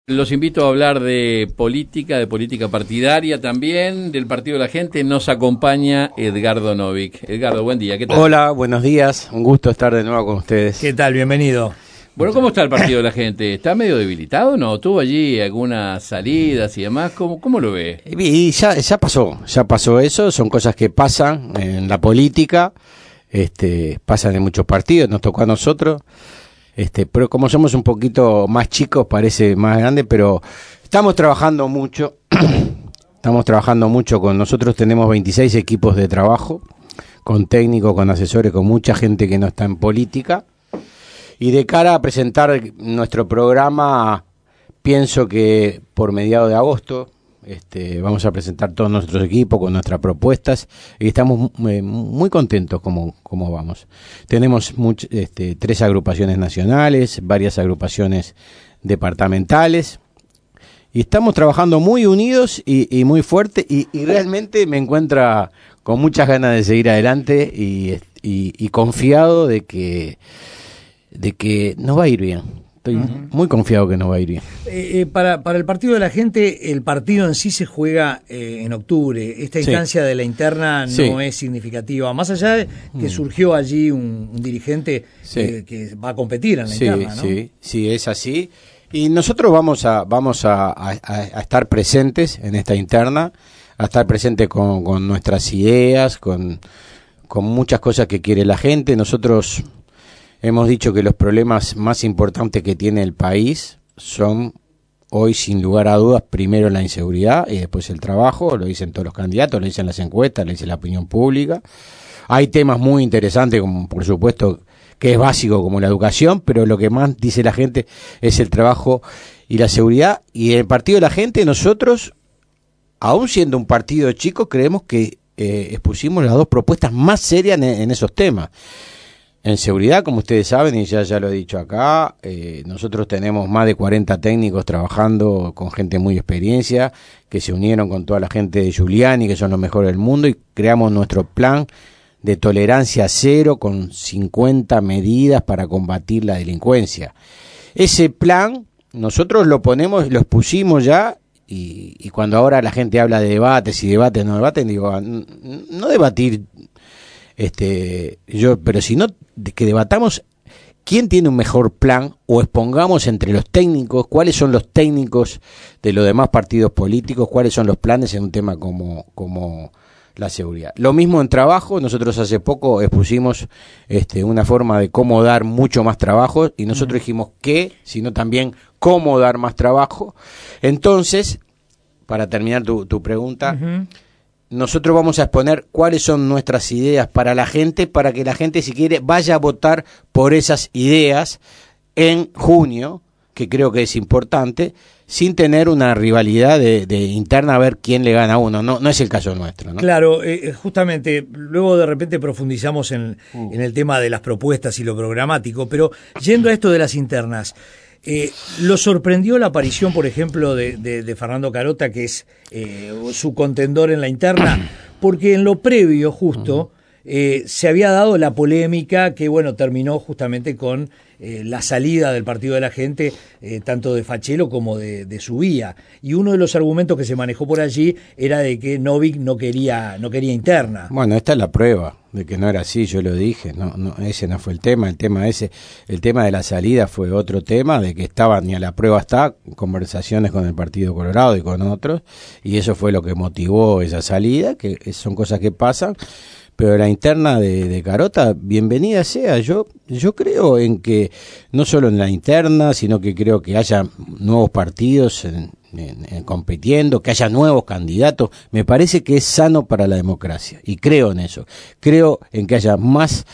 Los invito a hablar de política partidaria también, del Partido de la Gente. Nos acompaña Edgardo Novick. Edgardo, buen día, ¿qué tal? Hola, buenos días, un gusto estar de nuevo con ustedes. ¿Qué tal? Bienvenido. Bueno, ¿cómo está el Partido de la Gente? ¿Está medio debilitado, no? ¿Tuvo allí algunas salidas y demás? ¿Cómo lo ve? Y ya pasó eso, son cosas que pasan en la política, pasan en muchos partidos, nos tocó a nosotros. Pero como somos un poquito más chicos, parece más grande, pero estamos trabajando mucho. Con nosotros tenemos 26 equipos de trabajo, con técnicos, con asesores, con mucha gente que no está en política. Y de cara a presentar nuestro programa, pienso que por mediados de agosto vamos a presentar todos nuestros equipos con nuestras propuestas y estamos muy contentos como vamos. Tenemos 3 agrupaciones nacionales, varias agrupaciones departamentales y estamos trabajando muy unidos y muy fuerte y realmente me encuentra con muchas ganas de seguir adelante y confiado de que nos va a ir bien. Estoy muy confiado que nos va a ir bien. Para el Partido de la Gente, el partido en sí se juega en octubre. Esta instancia de la interna no es significativa. Más allá de que surgió allí un dirigente que va a competir en la interna, ¿no? Sí, es así. Y nosotros vamos a estar presentes en esta interna, a estar presentes con nuestras ideas, con muchas cosas que quiere la gente. Nosotros hemos dicho que los problemas más importantes que tiene el país son hoy, sin lugar a dudas, primero la inseguridad y después el trabajo. Lo dicen todos los candidatos, lo dicen las encuestas, lo dice la opinión pública. Hay temas muy interesantes, como por supuesto que es básico, como la educación, pero lo que más dice la gente es el trabajo y la seguridad. Y en el Partido de la Gente, nosotros, aún siendo un partido chico, creemos que expusimos las 2 propuestas más serias en esos temas. En seguridad, como ustedes saben, y ya lo he dicho acá, nosotros tenemos más de 40 técnicos trabajando con gente muy experiencia, que se unieron con toda la gente de Giuliani, que son los mejores del mundo, y creamos nuestro plan de tolerancia cero con 50 medidas para combatir la delincuencia. Ese plan, nosotros lo pusimos ya, y cuando ahora la gente habla de debates, no debaten, digo, no debatir, pero si no, que debatamos quién tiene un mejor plan o expongamos entre los técnicos cuáles son los técnicos de los demás partidos políticos, cuáles son los planes en un tema como la seguridad. Lo mismo en trabajo, nosotros hace poco expusimos una forma de cómo dar mucho más trabajo y nosotros dijimos qué, sino también cómo dar más trabajo. Entonces, para terminar tu pregunta, nosotros vamos a exponer cuáles son nuestras ideas para la gente, para que la gente, si quiere, vaya a votar por esas ideas en junio, que creo que es importante, sin tener una rivalidad de interna a ver quién le gana a uno. No es el caso nuestro, ¿no? Claro, justamente, luego de repente profundizamos en el tema de las propuestas y lo programático, pero yendo a esto de las internas, ¿lo sorprendió la aparición, por ejemplo, de Fernando Carota, que es su contendor en la interna? Porque en lo previo, justo, se había dado la polémica que, terminó justamente con la salida del Partido de la Gente, tanto de Fachelo como de Subía. Y uno de los argumentos que se manejó por allí era de que Novick no quería interna. Bueno, esta es la prueba de que no era así, yo lo dije, no, ese no fue el tema de la salida fue otro tema, de que estaba, ni a la prueba está, conversaciones con el Partido Colorado y con otros, y eso fue lo que motivó esa salida, que son cosas que pasan. Pero la interna de Carota, bienvenida sea. Yo creo en que no solo en la interna, sino que creo que haya nuevos partidos en compitiendo, que haya nuevos candidatos. Me parece que es sano para la democracia y creo en eso. Creo en que haya más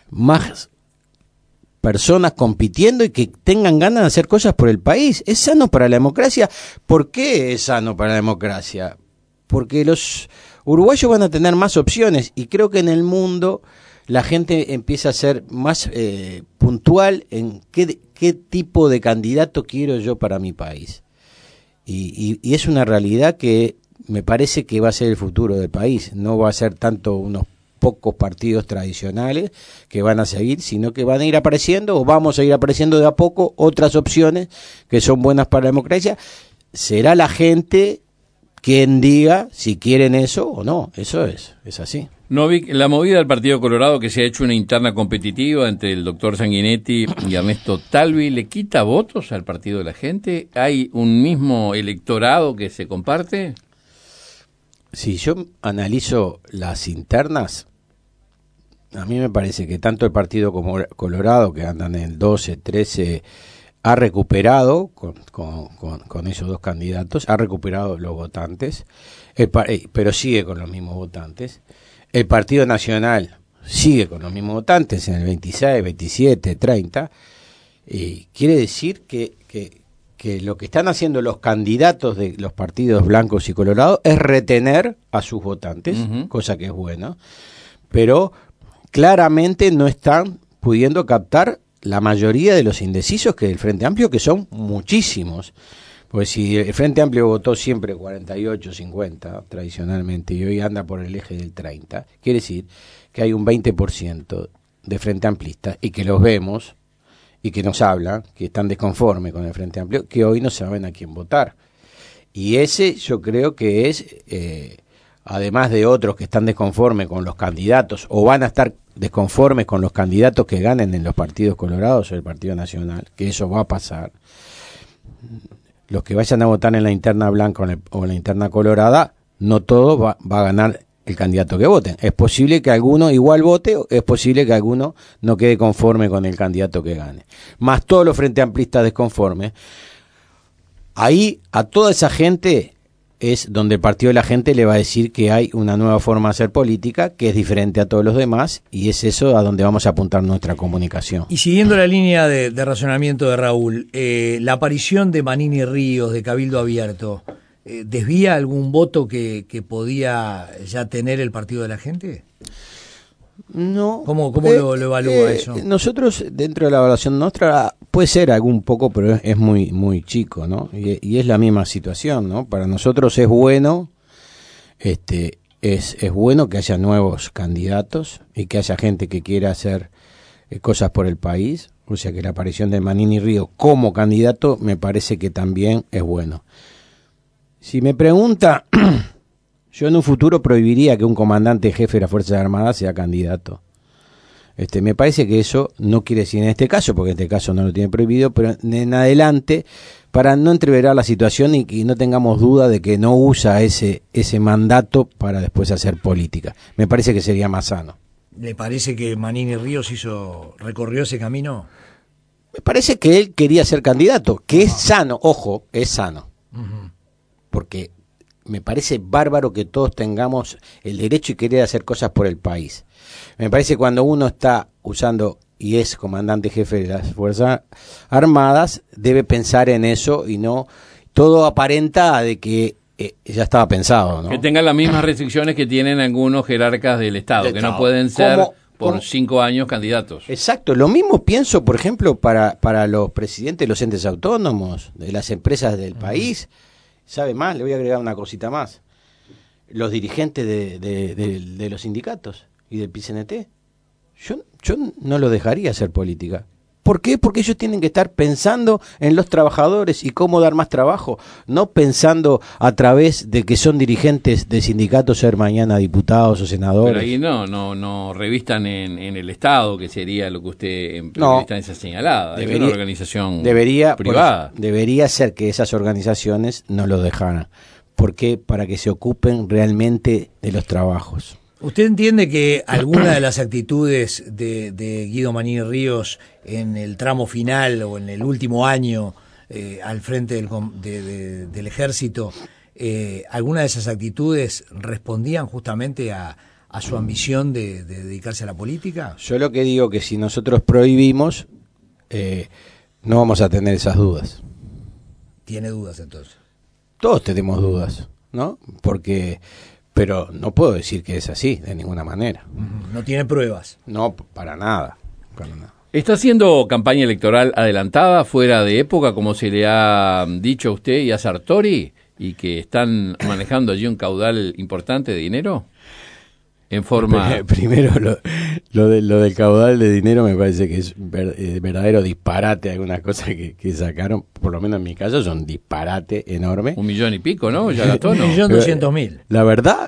personas compitiendo y que tengan ganas de hacer cosas por el país. Es sano para la democracia. ¿Por qué es sano para la democracia? Porque los uruguayos van a tener más opciones y creo que en el mundo la gente empieza a ser más puntual en qué tipo de candidato quiero yo para mi país. Y es una realidad que me parece que va a ser el futuro del país. No va a ser tanto unos pocos partidos tradicionales que van a seguir, sino que van a ir apareciendo o vamos a ir apareciendo de a poco otras opciones que son buenas para la democracia. Será la gente quien diga si quieren eso o no, eso es así. Novik, la movida del Partido Colorado, que se ha hecho una interna competitiva entre el doctor Sanguinetti y Ernesto Talvi, ¿le quita votos al Partido de la Gente? ¿Hay un mismo electorado que se comparte? Si yo analizo las internas, a mí me parece que tanto el Partido como Colorado, que andan en el 12, 13, ha recuperado, con esos dos candidatos, ha recuperado los votantes, pero sigue con los mismos votantes. El Partido Nacional sigue con los mismos votantes en el 26, 27, 30. Quiere decir que lo que están haciendo los candidatos de los partidos blancos y colorados es retener a sus votantes, cosa que es buena, pero claramente no están pudiendo captar la mayoría de los indecisos que del Frente Amplio, que son muchísimos. Pues si el Frente Amplio votó siempre 48, 50 tradicionalmente y hoy anda por el eje del 30, quiere decir que hay un 20% de Frente Amplistas y que los vemos y que nos hablan, que están desconformes con el Frente Amplio, que hoy no saben a quién votar. Y ese yo creo que es, además de otros que están desconformes con los candidatos o van a estar desconformes con los candidatos que ganen en los partidos colorados o el Partido Nacional, que eso va a pasar. Los que vayan a votar en la interna blanca o en la interna colorada, no todo va a ganar el candidato que voten. Es posible que alguno igual vote, o es posible que alguno no quede conforme con el candidato que gane. Más todos los frente amplistas desconformes. Ahí a toda esa gente es donde el Partido de la Gente le va a decir que hay una nueva forma de hacer política que es diferente a todos los demás, y es eso a donde vamos a apuntar nuestra comunicación. Y siguiendo la línea de razonamiento de Raúl, la aparición de Manini Ríos, de Cabildo Abierto, ¿desvía algún voto que podía ya tener el Partido de la Gente? No. ¿Cómo lo evalúa eso? Nosotros, dentro de la evaluación nuestra, puede ser algún poco, pero es muy muy chico, ¿no? Y es la misma situación, ¿no? Para nosotros es bueno, es bueno que haya nuevos candidatos y que haya gente que quiera hacer cosas por el país. O sea que la aparición de Manini Ríos como candidato me parece que también es bueno. Si me pregunta, yo en un futuro prohibiría que un comandante jefe de las Fuerzas Armadas sea candidato. Me parece que eso no quiere decir en este caso, porque en este caso no lo tiene prohibido, pero en adelante, para no entreverar la situación y no tengamos duda de que no usa ese mandato para después hacer política. Me parece que sería más sano. ¿Le parece que Manini Ríos recorrió ese camino? Me parece que él quería ser candidato, que es sano, ojo, es sano. Porque me parece bárbaro que todos tengamos el derecho y querer hacer cosas por el país. Me parece que cuando uno está usando y es comandante jefe de las Fuerzas Armadas, debe pensar en eso y no todo aparenta de que ya estaba pensado, ¿no? Que tengan las mismas restricciones que tienen algunos jerarcas del Estado, que no pueden ser por 5 años candidatos. Exacto, lo mismo pienso, por ejemplo, para los presidentes de los entes autónomos, de las empresas del país. ¿Sabe más? Le voy a agregar una cosita más. Los dirigentes de los sindicatos y del PCNT, yo no lo dejaría hacer política. ¿Por qué? Porque ellos tienen que estar pensando en los trabajadores y cómo dar más trabajo, no pensando a través de que son dirigentes de sindicatos, ser mañana diputados o senadores. Pero ahí no revistan en el Estado, que sería lo que usted en primera instancia señalada. Es una organización privada. Debería ser que esas organizaciones no lo dejaran. ¿Por qué? Para que se ocupen realmente de los trabajos. ¿Usted entiende que alguna de las actitudes de Guido Manini Ríos en el tramo final o en el último año al frente del ejército, alguna de esas actitudes respondían justamente a su ambición de dedicarse a la política? Yo lo que digo que si nosotros prohibimos, no vamos a tener esas dudas. ¿Tiene dudas entonces? Todos tenemos dudas, ¿no? Pero no puedo decir que es así, de ninguna manera. ¿No tiene pruebas? No, para nada. ¿Está haciendo campaña electoral adelantada, fuera de época, como se le ha dicho a usted y a Sartori, y que están manejando allí un caudal importante de dinero? en forma... Primero, lo del caudal de dinero me parece que es verdadero disparate. Algunas cosas que sacaron, por lo menos en mi caso, son disparate enorme. 1 millón y pico, ¿no? Ya gastó, ¿no? 1.200.000. La verdad,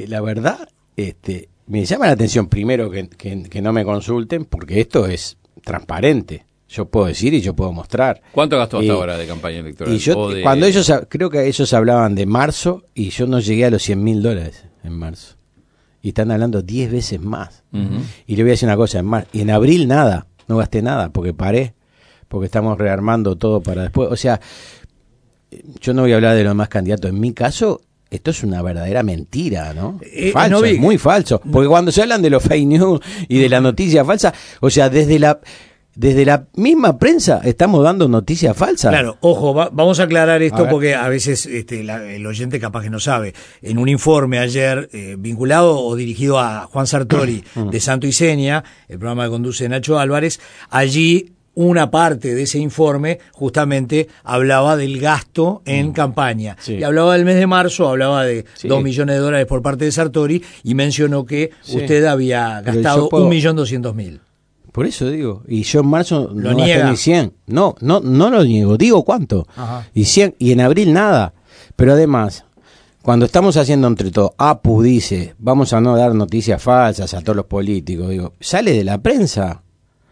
me llama la atención primero que no me consulten, porque esto es transparente. Yo puedo decir y yo puedo mostrar. ¿Cuánto gastó hasta ahora de campaña electoral? Y cuando creo que ellos hablaban de marzo y yo no llegué a los $100.000 en marzo. Y están hablando 10 veces más. Uh-huh. Y le voy a decir una cosa, en abril nada, no gasté nada, porque paré, porque estamos rearmando todo para después. O sea, yo no voy a hablar de los demás candidatos. En mi caso, esto es una verdadera mentira, ¿no? Falso, es muy falso. Porque cuando se hablan de los fake news y de la noticia falsa, o sea, desde la misma prensa estamos dando noticias falsas. Claro, ojo, vamos a aclarar esto porque a veces el oyente capaz que no sabe. En un informe ayer vinculado o dirigido a Juan Sartori de Santo y Seña, el programa que conduce Nacho Álvarez, allí una parte de ese informe justamente hablaba del gasto en campaña. Sí. Y hablaba del mes de marzo, hablaba de $2 millones por parte de Sartori y mencionó que usted había gastado 1.200.000. Por eso digo, y yo en marzo no gasté ni 100. No lo niego, digo cuánto. Ajá. Y 100, y en abril nada. Pero además, cuando estamos haciendo entre todo, APU dice, vamos a no dar noticias falsas a todos los políticos, digo, sale de la prensa.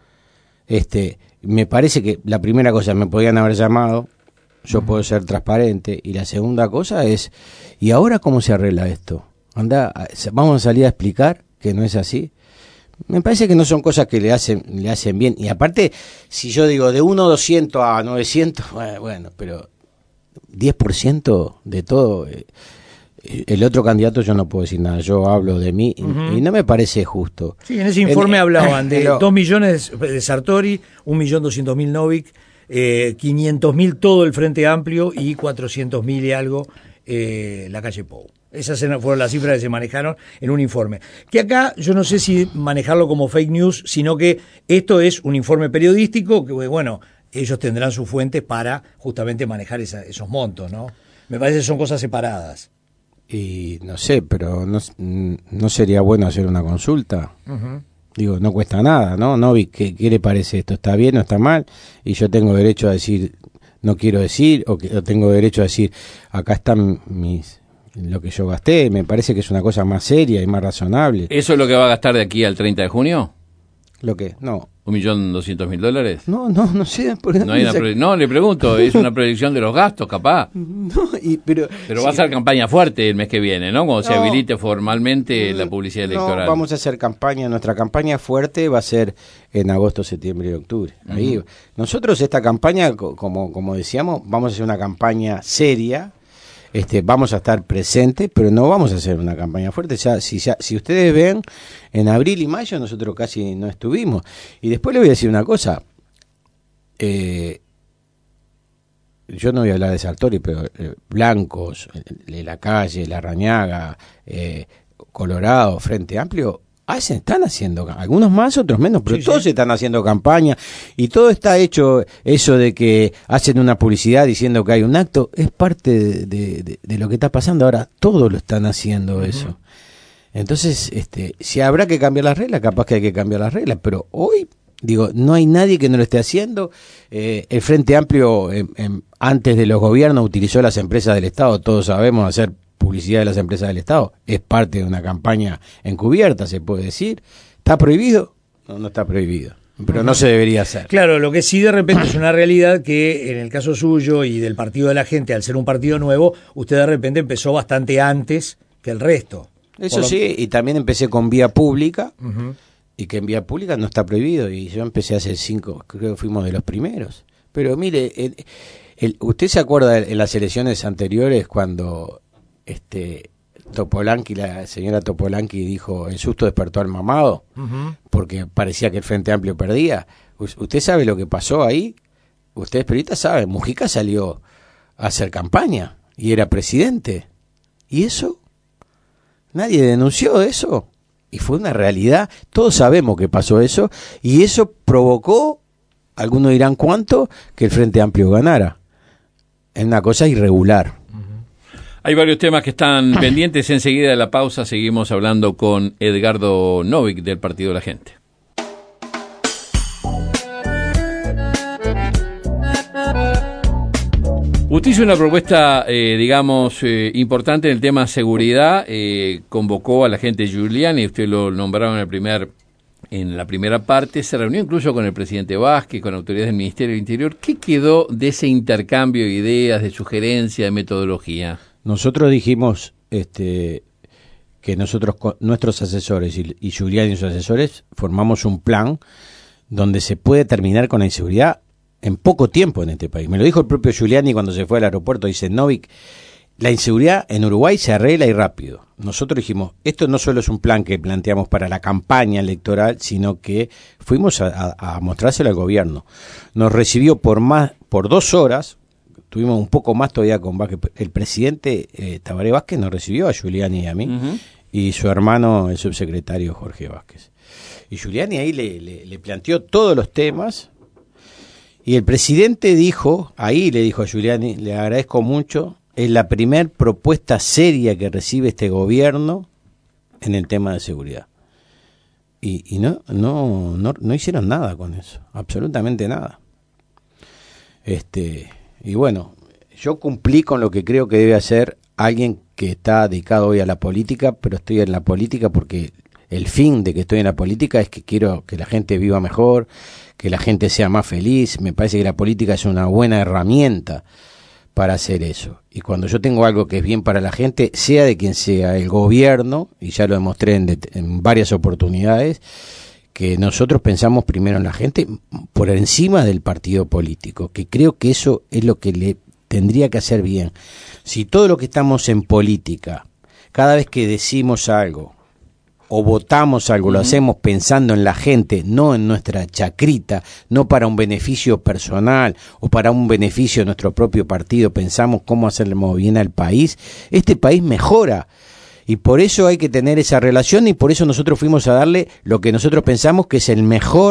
Me parece que la primera cosa, me podían haber llamado, yo puedo ser transparente, y la segunda cosa es, ¿y ahora cómo se arregla esto? Vamos a salir a explicar que no es así. Me parece que no son cosas que le hacen bien. Y aparte, si yo digo de 1.200 a 900, bueno, pero 10% de todo. El otro candidato yo no puedo decir nada. Yo hablo de mí y no me parece justo. Sí, en ese informe hablaban de 2 millones de Sartori, 1.200.000 Novik, 500.000 todo el Frente Amplio y 400.000 y algo la calle Pou. Esas fueron las cifras que se manejaron en un informe. Que acá yo no sé si manejarlo como fake news, sino que esto es un informe periodístico que, bueno, ellos tendrán sus fuentes para justamente manejar esos montos, ¿no? Me parece que son cosas separadas. Y no sé, pero no sería bueno hacer una consulta. Uh-huh. Digo, no cuesta nada, ¿no? Novi, ¿qué le parece esto? ¿Está bien o está mal? Y yo tengo derecho a decir, no quiero decir, o tengo derecho a decir, acá están lo que yo gasté. Me parece que es una cosa más seria y más razonable. ¿Eso es lo que va a gastar de aquí al 30 de junio? ¿Lo qué? No. $1.200.000. No sé. No, le pregunto, es una proyección de los gastos, capaz. Pero va a ser campaña fuerte el mes que viene, ¿no? Cuando se habilite formalmente la publicidad electoral. No, vamos a hacer campaña. Nuestra campaña fuerte va a ser en agosto, septiembre y octubre. Ahí. Nosotros esta campaña, como decíamos, vamos a hacer una campaña seria. Vamos a estar presentes, pero no vamos a hacer una campaña fuerte. Si ustedes ven, en abril y mayo nosotros casi no estuvimos. Y después le voy a decir una cosa. Yo no voy a hablar de Sartori, pero Blancos, La Calle, Larrañaga, Colorado, Frente Amplio, están haciendo, algunos más, otros menos, pero todos están haciendo campaña y todo está hecho. Eso de que hacen una publicidad diciendo que hay un acto es parte de lo que está pasando ahora. Todos lo están haciendo eso. Entonces, si habrá que cambiar las reglas, capaz que hay que cambiar las reglas, pero hoy, digo, no hay nadie que no lo esté haciendo. El Frente Amplio, antes de los gobiernos, utilizó las empresas del Estado, todos sabemos hacer publicidad de las empresas del Estado, es parte de una campaña encubierta, se puede decir. ¿Está prohibido? No está prohibido, pero no se debería hacer. Claro, lo que sí de repente es una realidad que en el caso suyo y del Partido de la Gente, al ser un partido nuevo, usted de repente empezó bastante antes que el resto. Eso sí, y también empecé con vía pública, y que en vía pública no está prohibido, y yo empecé hace 5, creo que fuimos de los primeros. Pero mire, ¿usted se acuerda en las elecciones anteriores cuando Topolanqui, la señora Topolanqui dijo, el susto despertó al mamado, porque parecía que el Frente Amplio perdía? ¿Usted sabe lo que pasó ahí? Ustedes periodistas saben, Mujica salió a hacer campaña y era presidente. ¿Y eso? Nadie denunció eso. Y fue una realidad. Todos sabemos que pasó eso. Y eso provocó, algunos dirán cuánto, que el Frente Amplio ganara. Es una cosa irregular. Hay varios temas que están pendientes. Enseguida de la pausa seguimos hablando con Edgardo Novik del Partido de la Gente. Usted hizo una propuesta, importante en el tema seguridad. Convocó a la gente Giuliani, usted lo nombraron en la primera parte. Se reunió incluso con el presidente Vázquez, con autoridades del Ministerio del Interior. ¿Qué quedó de ese intercambio de ideas, de sugerencias, de metodología? Nosotros dijimos que nosotros, nuestros asesores y Giuliani y sus asesores, formamos un plan donde se puede terminar con la inseguridad en poco tiempo en este país. Me lo dijo el propio Giuliani cuando se fue al aeropuerto. Dice: Novik, la inseguridad en Uruguay se arregla y rápido. Nosotros dijimos, esto no solo es un plan que planteamos para la campaña electoral, sino que fuimos a mostrárselo al gobierno. Nos recibió por 2 horas, tuvimos un poco más todavía con Vázquez. El presidente Tabaré Vázquez nos recibió a Giuliani y a mí, y su hermano, el subsecretario Jorge Vázquez. Y Giuliani ahí le planteó todos los temas. Y el presidente le dijo a Giuliani: le agradezco mucho, es la primer propuesta seria que recibe este gobierno en el tema de seguridad. Y no hicieron nada con eso, absolutamente nada. Y bueno, yo cumplí con lo que creo que debe hacer alguien que está dedicado hoy a la política, pero estoy en la política porque el fin de que estoy en la política es que quiero que la gente viva mejor, que la gente sea más feliz. Me parece que la política es una buena herramienta para hacer eso. Y cuando yo tengo algo que es bien para la gente, sea de quien sea el gobierno, y ya lo demostré en varias oportunidades, que nosotros pensamos primero en la gente por encima del partido político, que creo que eso es lo que le tendría que hacer bien. Si todo lo que estamos en política, cada vez que decimos algo o votamos algo, lo hacemos pensando en la gente, no en nuestra chacrita, no para un beneficio personal o para un beneficio de nuestro propio partido, pensamos cómo hacerle bien al país, este país mejora. Y por eso hay que tener esa relación, y por eso nosotros fuimos a darle lo que nosotros pensamos que es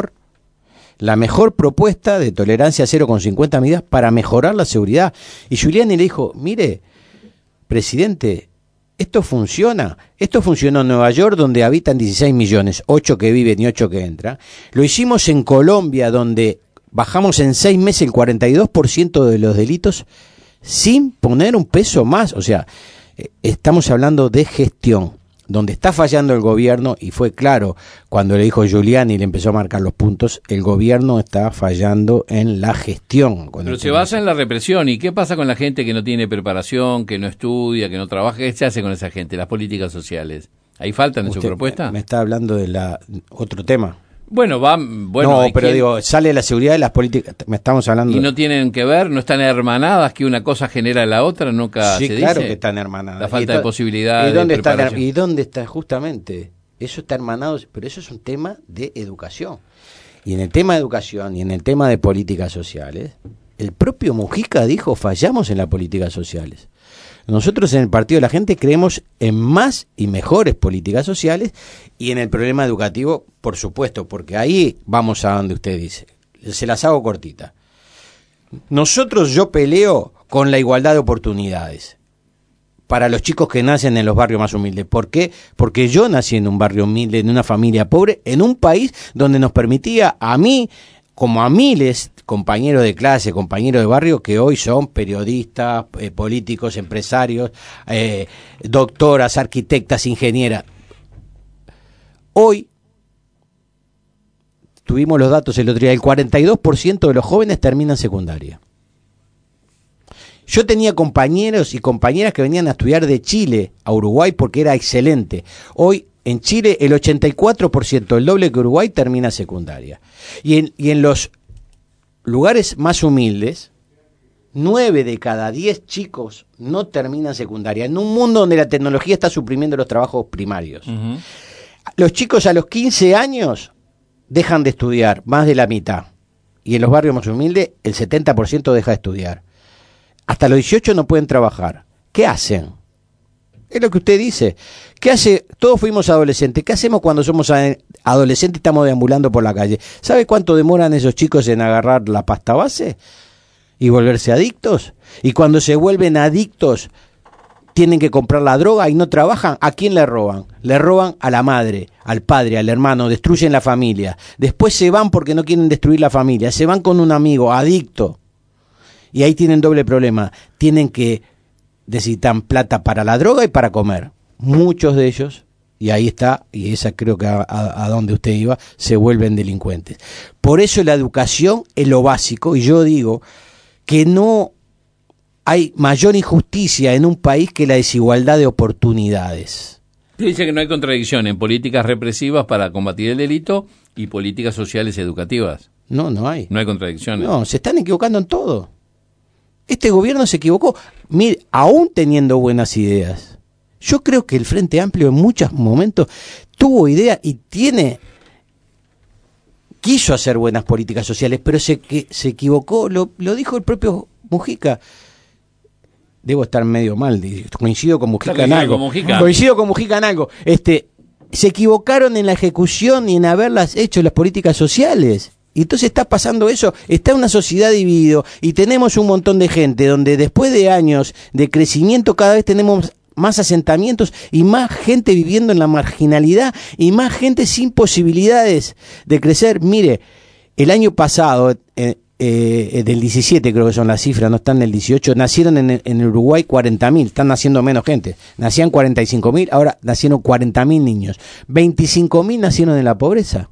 la mejor propuesta de tolerancia cero con 50 medidas para mejorar la seguridad. Y Giuliani le dijo: mire, presidente, esto funciona. Esto funcionó en Nueva York, donde habitan 16 millones, 8 que viven y 8 que entran. Lo hicimos en Colombia, donde bajamos en 6 meses el 42% de los delitos sin poner un peso más. O sea, estamos hablando de gestión. Donde está fallando el gobierno, y fue claro cuando le dijo Giuliani y le empezó a marcar los puntos, el gobierno está fallando en la gestión. Pero se basa en la represión. ¿Y qué pasa con la gente que no tiene preparación, que no estudia, que no trabaja? ¿Qué se hace con esa gente? Las políticas sociales. ¿Ahí faltan en su propuesta? Me está hablando de otro tema. Bueno, no, pero digo, sale la seguridad de las políticas, me estamos hablando. ¿Y no tienen que ver, no están hermanadas, que una cosa genera la otra? Nunca se dice. Sí, claro que están hermanadas. La falta de posibilidad ¿Y de preparación. ¿Y dónde está justamente? Eso está hermanado, pero eso es un tema de educación. Y en el tema de educación y en el tema de políticas sociales, el propio Mujica dijo: fallamos en las políticas sociales. Nosotros en el Partido de la Gente creemos en más y mejores políticas sociales, y en el problema educativo, por supuesto, porque ahí vamos a donde usted dice. Se las hago cortita. Yo peleo con la igualdad de oportunidades para los chicos que nacen en los barrios más humildes. ¿Por qué? Porque yo nací en un barrio humilde, en una familia pobre, en un país donde nos permitía a mí, como a miles, compañeros de clase, compañeros de barrio, que hoy son periodistas, políticos, empresarios, doctoras, arquitectas, ingenieras. Hoy, tuvimos los datos el otro día, el 42% de los jóvenes terminan secundaria. Yo tenía compañeros y compañeras que venían a estudiar de Chile a Uruguay porque era excelente. Hoy, en Chile, el 84%, el doble que Uruguay, termina secundaria. Y en los lugares más humildes, 9 de cada 10 chicos no terminan secundaria. En un mundo donde la tecnología está suprimiendo los trabajos primarios. Los chicos a los 15 años dejan de estudiar, más de la mitad. Y en los barrios más humildes, el 70% deja de estudiar. Hasta los 18 no pueden trabajar. ¿Qué hacen? Es lo que usted dice. ¿Qué hace? Todos fuimos adolescentes. ¿Qué hacemos cuando somos adolescentes y estamos deambulando por la calle? ¿Sabe cuánto demoran esos chicos en agarrar la pasta base y volverse adictos? Y cuando se vuelven adictos, tienen que comprar la droga y no trabajan, ¿a quién le roban? Le roban a la madre, al padre, al hermano, destruyen la familia. Después se van porque no quieren destruir la familia, se van con un amigo adicto. Y ahí tienen doble problema. Necesitan plata para la droga y para comer. Muchos de ellos, y ahí está, y esa creo que a donde usted iba, se vuelven delincuentes. Por eso la educación es lo básico, y yo digo que no hay mayor injusticia en un país que la desigualdad de oportunidades. Dice que no hay contradicción en políticas represivas para combatir el delito y políticas sociales educativas. No hay. No hay contradicciones. No, se están equivocando en todo. Este gobierno se equivocó. Mire, aún teniendo buenas ideas, yo creo que el Frente Amplio en muchos momentos tuvo idea y quiso hacer buenas políticas sociales, pero se equivocó. Lo dijo el propio Mujica. Debo estar medio mal, coincido con Mujica en algo. Coincido con Mujica en algo. Se equivocaron en la ejecución y en haberlas hecho las políticas sociales. Y entonces está pasando eso, está una sociedad dividida y tenemos un montón de gente donde después de años de crecimiento cada vez tenemos más asentamientos y más gente viviendo en la marginalidad y más gente sin posibilidades de crecer. Mire, el año pasado, del 17 creo que son las cifras, no están en el 18, nacieron en Uruguay 40.000, están naciendo menos gente, nacían 45.000, ahora nacieron 40.000 niños, 25.000 nacieron en la pobreza,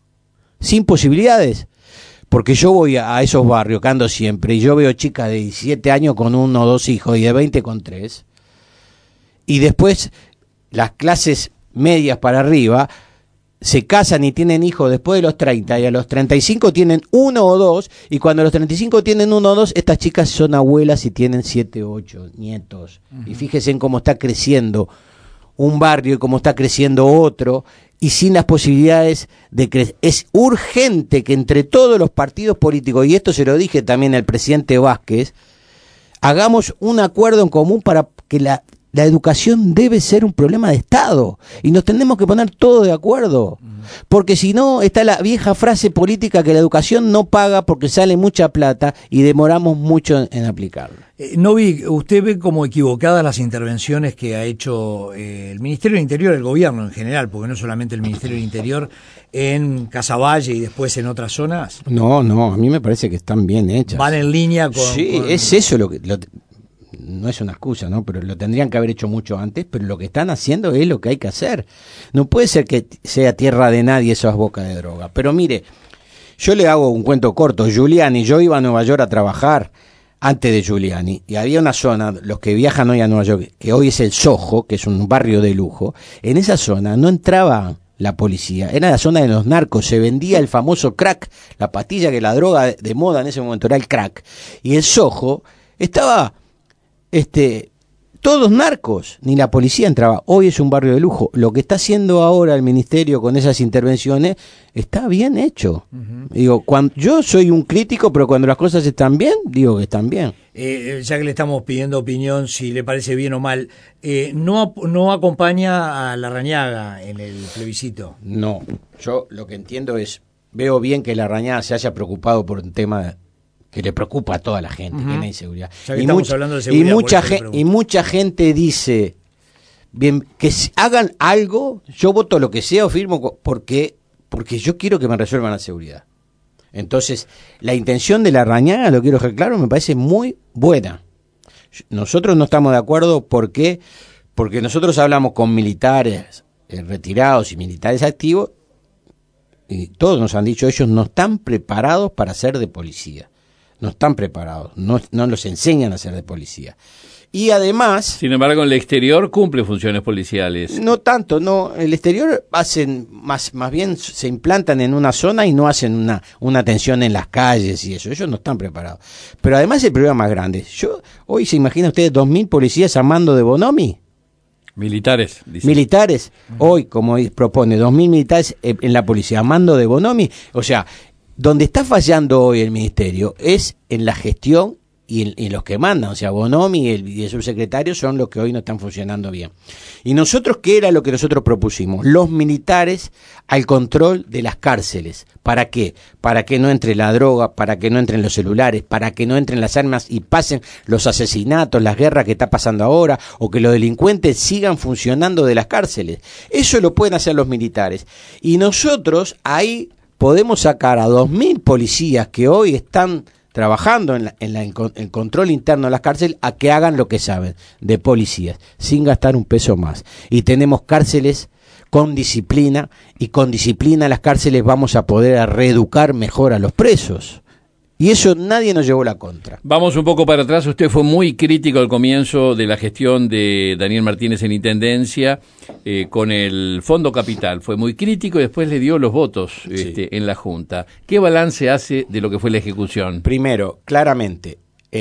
sin posibilidades, porque yo voy a esos barrios que ando siempre y yo veo chicas de 17 años con 1 o 2 hijos y de 20 con 3, y después las clases medias para arriba se casan y tienen hijos después de los 30 y a los 35 tienen 1 o 2 y cuando a los 35 tienen 1 o 2 estas chicas son abuelas y tienen 7 o 8 nietos. Y fíjense en cómo está creciendo un barrio y cómo está creciendo otro y sin las posibilidades de crecer. Es urgente que entre todos los partidos políticos, y esto se lo dije también al presidente Vázquez, hagamos un acuerdo en común para que la educación debe ser un problema de Estado y nos tenemos que poner todos de acuerdo, porque si no está la vieja frase política que la educación no paga porque sale mucha plata y demoramos mucho en aplicarla. Novi, ¿usted ve como equivocadas las intervenciones que ha hecho el Ministerio del Interior, el gobierno en general, porque no solamente el Ministerio del Interior, en Casaballe y después en otras zonas? No, a mí me parece que están bien hechas. Van en línea con... Sí, es eso lo que... no es una excusa, ¿no? Pero lo tendrían que haber hecho mucho antes, pero lo que están haciendo es lo que hay que hacer. No puede ser que sea tierra de nadie esas bocas de droga. Pero mire, yo le hago un cuento corto. Giuliani, yo iba a Nueva York a trabajar antes de Giuliani, y había una zona, los que viajan hoy a Nueva York, que hoy es el Soho, que es un barrio de lujo, en esa zona no entraba la policía, era la zona de los narcos, se vendía el famoso crack, la pastilla que la droga de moda en ese momento era el crack, y el Soho estaba... todos narcos, ni la policía entraba. Hoy es un barrio de lujo. Lo que está haciendo ahora el ministerio con esas intervenciones está bien hecho. Digo, yo soy un crítico, pero cuando las cosas están bien, digo que están bien. Ya que le estamos pidiendo opinión, si le parece bien o mal, ¿no acompaña a Larrañaga en el plebiscito? No, yo lo que entiendo veo bien que Larrañaga se haya preocupado por un tema que le preocupa a toda la gente, que no hay seguridad. Ya que estamos hablando de seguridad, y mucha gente dice, bien, que hagan algo, yo voto lo que sea o firmo porque yo quiero que me resuelvan la seguridad. Entonces, la intención de Larrañaga, lo quiero dejar claro, me parece muy buena. Nosotros no estamos de acuerdo porque nosotros hablamos con militares retirados y militares activos y todos nos han dicho, ellos no están preparados para ser de policía. No están preparados, no los enseñan a ser de policía. Y además... Sin embargo, en el exterior cumple funciones policiales. No tanto, no. El exterior hacen, más bien se implantan en una zona y no hacen una atención en las calles y eso. Ellos no están preparados. Pero además el problema más grande. Hoy se imagina ustedes 2.000 policías a mando de Bonomi. Militares. Dice. Militares. Hoy, como propone, 2.000 militares en la policía a mando de Bonomi. O sea... Donde está fallando hoy el ministerio es en la gestión y los que mandan, o sea, Bonomi y el subsecretario son los que hoy no están funcionando bien. Y nosotros, ¿qué era lo que nosotros propusimos? Los militares al control de las cárceles. ¿Para qué? Para que no entre la droga, para que no entren los celulares, para que no entren las armas y pasen los asesinatos, las guerras que está pasando ahora, o que los delincuentes sigan funcionando de las cárceles. Eso lo pueden hacer los militares. Y nosotros ahí podemos sacar a 2.000 policías que hoy están trabajando en el control interno de las cárceles a que hagan lo que saben de policías, sin gastar un peso más. Y tenemos cárceles con disciplina, y con disciplina en las cárceles vamos a poder reeducar mejor a los presos. Y eso nadie nos llevó la contra. Vamos un poco para atrás. Usted fue muy crítico al comienzo de la gestión de Daniel Martínez en Intendencia con el Fondo Capital. Fue muy crítico y después le dio los votos en la Junta. ¿Qué balance hace de lo que fue la ejecución? Primero, claramente,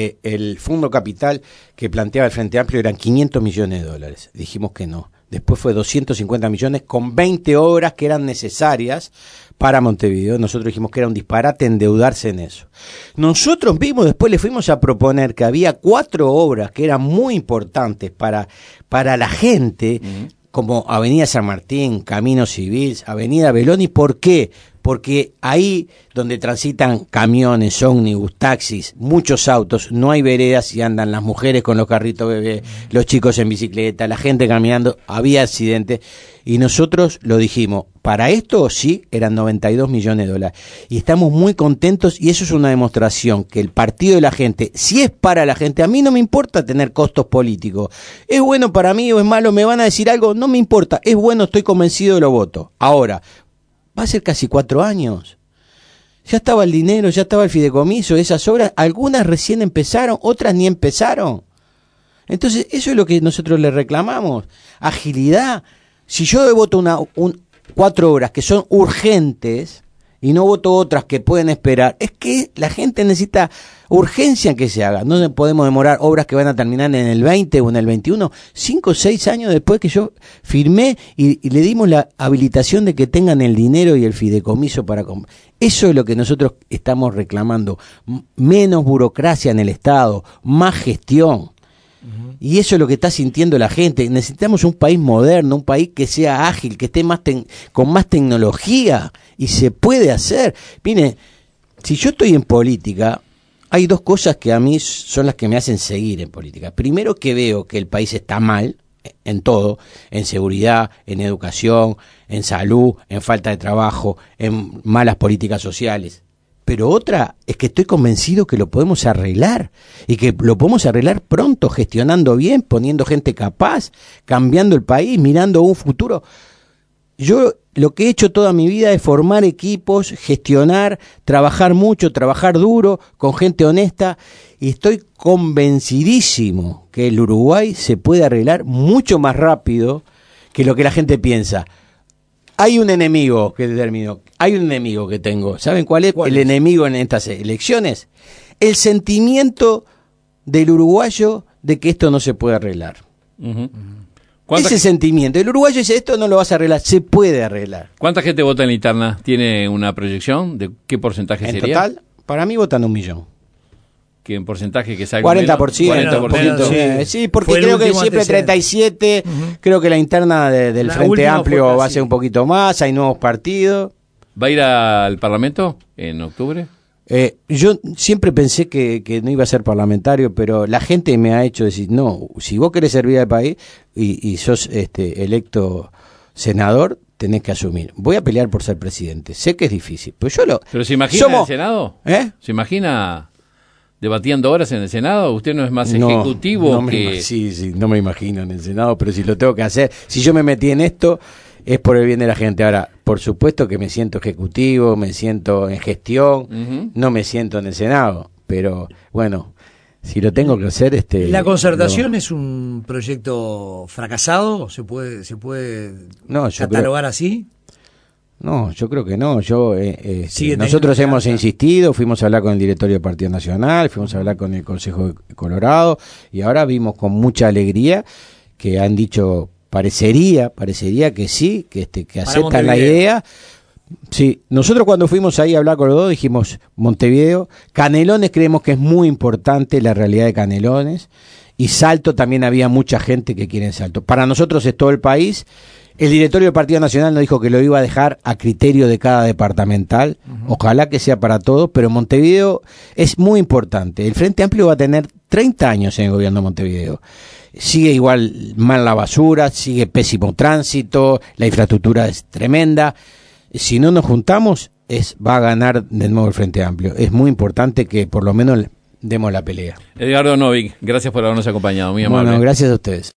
el Fondo Capital que planteaba el Frente Amplio eran 500 millones de dólares. Dijimos que no. Después fue 250 millones con 20 obras que eran necesarias para Montevideo. Nosotros dijimos que era un disparate endeudarse en eso. Nosotros mismos después le fuimos a proponer que había 4 obras que eran muy importantes para la gente, como Avenida San Martín, Camino Civil, Avenida Beloni. ¿Por qué? Porque ahí donde transitan camiones, ómnibus, taxis, muchos autos, no hay veredas y andan las mujeres con los carritos bebés, los chicos en bicicleta, la gente caminando, había accidentes. Y nosotros lo dijimos, para esto sí, eran 92 millones de dólares. Y estamos muy contentos y eso es una demostración que el partido de la gente, si es para la gente, a mí no me importa tener costos políticos. ¿Es bueno para mí o es malo? ¿Me van a decir algo? No me importa. Es bueno, estoy convencido y lo voto. Ahora, va a ser casi 4 años. Ya estaba el dinero, ya estaba el fideicomiso, esas obras, algunas recién empezaron, otras ni empezaron. Entonces, eso es lo que nosotros le reclamamos. Agilidad. Si yo voto 4 obras que son urgentes y no voto otras que pueden esperar, es que la gente necesita urgencia en que se haga. No podemos demorar obras que van a terminar en el 20 o en el 21, 5 o 6 años después que yo firmé y le dimos la habilitación de que tengan el dinero y el fideicomiso para comprar. Eso es lo que nosotros estamos reclamando. Menos burocracia en el Estado, más gestión. Y eso es lo que está sintiendo la gente. Necesitamos un país moderno, un país que sea ágil, que esté más con más tecnología, y se puede hacer. Mire, si yo estoy en política, hay 2 cosas que a mí son las que me hacen seguir en política. Primero, que veo que el país está mal en todo, en seguridad, en educación, en salud, en falta de trabajo, en malas políticas sociales. Pero otra es que estoy convencido que lo podemos arreglar, y que lo podemos arreglar pronto, gestionando bien, poniendo gente capaz, cambiando el país, mirando un futuro. Yo lo que he hecho toda mi vida es formar equipos, gestionar, trabajar mucho, trabajar duro, con gente honesta, y estoy convencidísimo que el Uruguay se puede arreglar mucho más rápido que lo que la gente piensa. Hay un enemigo que determinó, hay un enemigo que tengo. ¿Saben cuál es el enemigo en estas elecciones? El sentimiento del uruguayo de que esto no se puede arreglar. Ese sentimiento. El uruguayo dice, esto no lo vas a arreglar, se puede arreglar. ¿Cuánta gente vota en la interna? ¿Tiene una proyección de qué porcentaje sería? En total, para mí votan 1 millón. ¿Qué en porcentaje que salga? 40%. 40%. Sí, porque creo que siempre 37%. Creo que la interna del Frente Amplio va a ser un poquito más. Hay nuevos partidos. ¿Va a ir al Parlamento en octubre? Yo siempre pensé que no iba a ser parlamentario, pero la gente me ha hecho decir, no, si vos querés servir al país y sos electo senador, tenés que asumir. Voy a pelear por ser presidente. Sé que es difícil, pero ¿se imagina en el Senado? ¿Se imagina debatiendo horas en el Senado? ¿Usted no es más ejecutivo que...? Sí, no me imagino en el Senado, pero si lo tengo que hacer, si yo me metí en esto, es por el bien de la gente. Ahora, por supuesto que me siento ejecutivo, me siento en gestión, no me siento en el Senado, pero bueno, si lo tengo que hacer... ¿La concertación es un proyecto fracasado? ¿Se puede catalogar así? No, yo creo que no. Nosotros hemos insistido, fuimos a hablar con el directorio del Partido Nacional, fuimos a hablar con el Consejo de Colorado, y ahora vimos con mucha alegría que han dicho, parecería que sí, que aceptan la idea. Sí, nosotros cuando fuimos ahí a hablar con los dos dijimos Montevideo, Canelones creemos que es muy importante la realidad de Canelones, y Salto también había mucha gente que quiere en Salto. Para nosotros es todo el país. El directorio del Partido Nacional nos dijo que lo iba a dejar a criterio de cada departamental. Ojalá que sea para todos, pero Montevideo es muy importante. El Frente Amplio va a tener 30 años en el gobierno de Montevideo. Sigue igual mal la basura, sigue pésimo tránsito, la infraestructura es tremenda. Si no nos juntamos, va a ganar de nuevo el Frente Amplio. Es muy importante que por lo menos demos la pelea. Edgardo Novick, gracias por habernos acompañado. Muy amable. Bueno, gracias a ustedes.